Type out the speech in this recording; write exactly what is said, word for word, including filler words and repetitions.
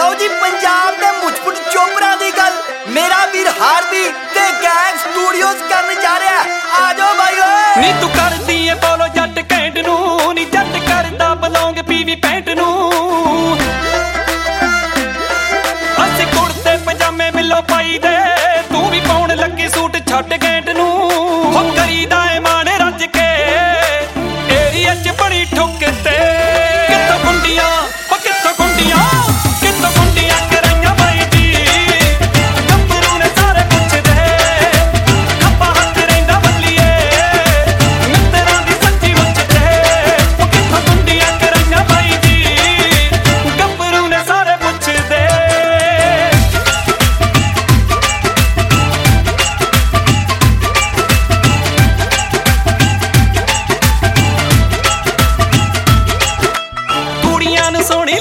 ਲਓ ਜੀ ਪੰਜਾਬ ਦੇ ਮੁੱਛਪੁੱਟ ਚੋਪਰਾਂ ਦੀ ਗੱਲ ਮੇਰਾ ਵੀਰ ਹਾਰਦੀ ਤੇ ਗੈਂਗ ਸਟੂਡੀਓਜ਼ ਕਰਨ ਜਾ ਰਿਹਾ। ਆ ਜਾਓ ਬਾਈ ਓਏ। ਨੀ ਤੂੰ ਕਰਦੀ ਏ ਬੋਲੋ ਜੱਟ ਕੈਂਟ ਨੂੰ, ਨੀ ਜੱਟ ਕਰਦਾ ਬਲੌਂਗ ਪੀਵੀ ਪੈਂਟ ਨੂੰ। ਅਸੀਂ ਕੁੜਤੇ ਪਜਾਮੇ ਮਿਲੋ ਪਾਈ ਦੇ, ਤੂੰ ਵੀ ਪਾਉਣ ਲੱਗੀ ਸੂਟ ਛੱਡ ਗੈਂਟ ਨੂੰ। ਹੋ ਕਰੀਦਾ ਏ ਮਾਣੇ ਰੱਜ ਕੇ ਏਰੀਆ ਚ ਬੜੀ ਠੁੱਕ ਤੇ ਕਿੱਥੋਂ ਗੁੰਡੀਆਂ ਉਹ ਕਿੱਥੋਂ ਗੁੰਡੀਆਂ ਕਿੱਥੋਂ ਗੁੰਡੀਆਂ ਕਰਾਈਆਂ ਬਾਈ ਜੀ। ਗੱਭਰੂ ਨੇ ਸਾਰੇ ਪੁੱਛਦੇ ਖੱਪਾ ਹੱਥ ਰਹਿੰਦਾ ਬੱਲੀਏ ਮਿੱਤਰਾਂ ਦੀ ਸੱਚੀ ਮੁੱਚਦੇ। ਉਹ ਕਿੱਥੋਂ ਗੁੰਡੀਆਂ ਕਰਾਈਆਂ ਬਾਈ ਜੀ ਗੱਭਰੂ ਨੇ ਸਾਰੇ ਪੁੱਛਦੇ। ਕੁੜੀਆਂ ਨੂੰ ਸੋਹਣੀ